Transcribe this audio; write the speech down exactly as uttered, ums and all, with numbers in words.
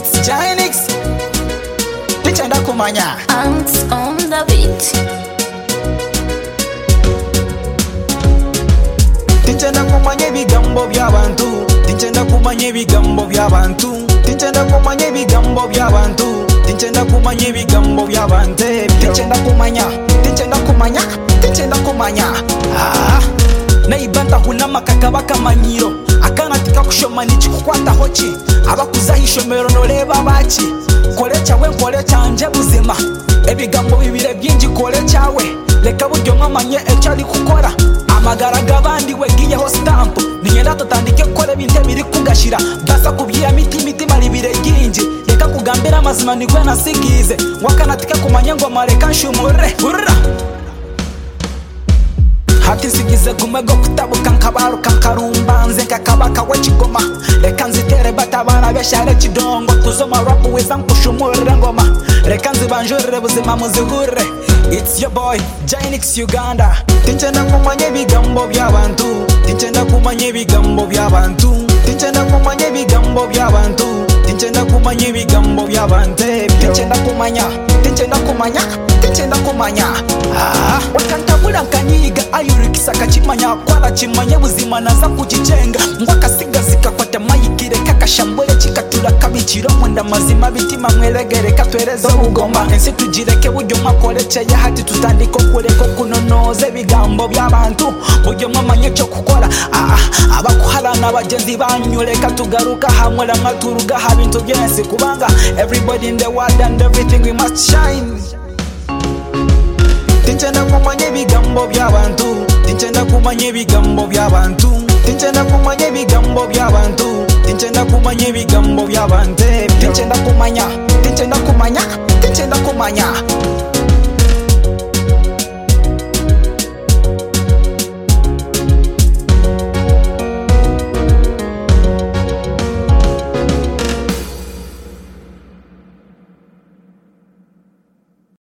It's Jainix. Tichenda kumanya. Ants on the beat. Tichenda kumanya ebigambo by'abantu. Tichenda kumanya ebigambo by'abantu. Tichenda kumanya ebigambo by'abantu. Tichenda kumanya ebigambo by'abantu. Tichenda kumanya. Tichenda kumanya. Tichenda kumanya. Ah. Naibanta hunama kakaba kamanyiro. Akana tika kushoma nichikukwata hochi. Abakuzaho ishomero noreba baki. Kole cyawe nkole cyanje buzima. Ebigambo bibire byinji kole cyawe. Leka buryo nkamanye ecyari gukora. Amagara gabandi wegiyeho stamp. Ninyenda tutandike kole binte biri kugashira. Basa kubyiya miti miti mari bire byinji. Leka kugambira amazima nigwe nasigize. Wakana tika kumanya ngo mareka nshumure. Urra. Hati sigize gumego kutabuka nkabaruka nkarumba nze kakabaka w'ikigoma reka nzitere batabana beshare kidongo tuzoma rap weza nkushumurire ngoma reka nzibanjurire buzima muzihure. It's your boy Jainix Uganda. Tichenda kumanya ebigambo by'abantu. Tichenda kumanya ebigambo by'abantu. Tichenda kumanya ebigambo by'abantu. Tichenda kumanya ebigambo by'abantu. Tichenda kumanya. Tichenda kumanya. Tichenda kumanya. Ah, wakantabula nkanyiga ayurikisa kachimanya kwala chimanya buzima naza kujicenga ngwakasiga zikakwata mayikire kakashambole chikatura kabikiro mwenda mazima bitima mweregere katwereza ubugoma ensi tugireke buryo mwakoleceye hati tutandiko kureko kunonoze bigambo by'abantu buryo mwamanye cyo gukora. Ah, abakuharana abagenzi banyureka tugaruka hamwe ramwe turuga habintu byensi kubanga everybody in the world and everything we must shine. Tichenda kumanya ebigambo by'abantu. Tichenda kumanya ebigambo by'abantu. Tichenda kumanya ebigambo by'abantu. Tichenda kumanya ebigambo by'abantu. Tichenda kumanya. Tichenda kumanya. Tichenda kumanya.